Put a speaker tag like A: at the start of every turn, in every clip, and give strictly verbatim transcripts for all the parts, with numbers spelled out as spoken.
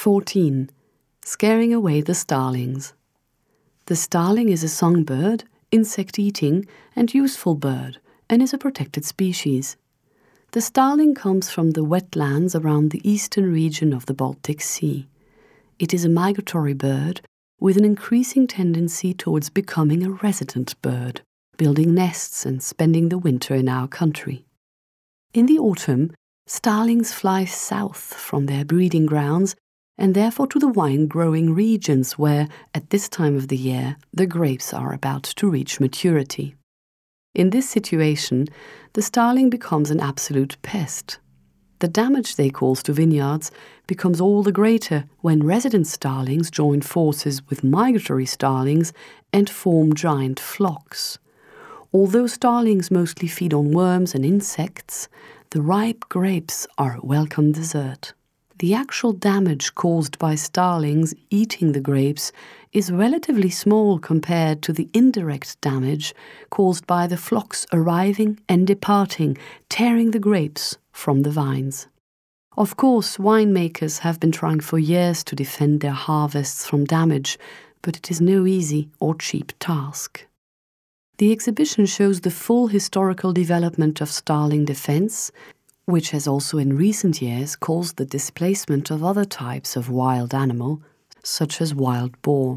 A: fourteen. Scaring away the starlings. The starling is a songbird, insect-eating and useful bird, and is a protected species. The starling comes from the wetlands around the eastern region of the Baltic Sea. It is a migratory bird with an increasing tendency towards becoming a resident bird, building nests and spending the winter in our country. In the autumn, starlings fly south from their breeding grounds and therefore to the wine-growing regions where, at this time of the year, the grapes are about to reach maturity. In this situation, the starling becomes an absolute pest. The damage they cause to vineyards becomes all the greater when resident starlings join forces with migratory starlings and form giant flocks. Although starlings mostly feed on worms and insects, the ripe grapes are a welcome dessert. The actual damage caused by starlings eating the grapes is relatively small compared to the indirect damage caused by the flocks arriving and departing, tearing the grapes from the vines. Of course, winemakers have been trying for years to defend their harvests from damage, but it is no easy or cheap task. The exhibition shows the full historical development of starling defense, which has also in recent years caused the displacement of other types of wild animal, such as wild boar.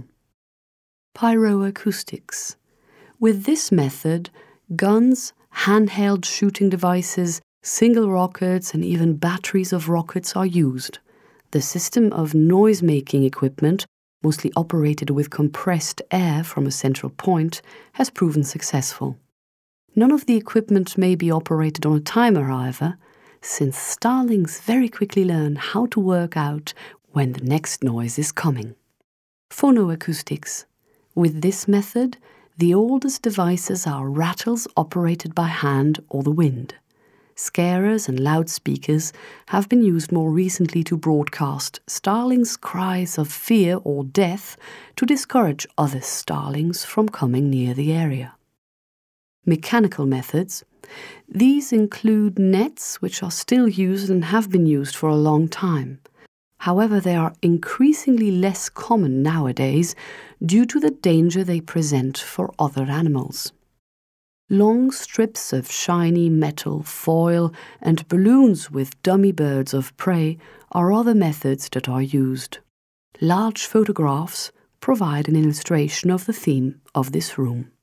A: Pyroacoustics. With this method, guns, handheld shooting devices, single rockets and even batteries of rockets are used. The system of noise-making equipment, mostly operated with compressed air from a central point, has proven successful. None of the equipment may be operated on a timer, however, since starlings very quickly learn how to work out when the next noise is coming. Phonoacoustics. With this method, the oldest devices are rattles operated by hand or the wind. Scarers and loudspeakers have been used more recently to broadcast starlings' cries of fear or death to discourage other starlings from coming near the area. Mechanical methods. These include nets, which are still used and have been used for a long time. However, they are increasingly less common nowadays due to the danger they present for other animals. Long strips of shiny metal, foil, and balloons with dummy birds of prey are other methods that are used. Large photographs provide an illustration of the theme of this room.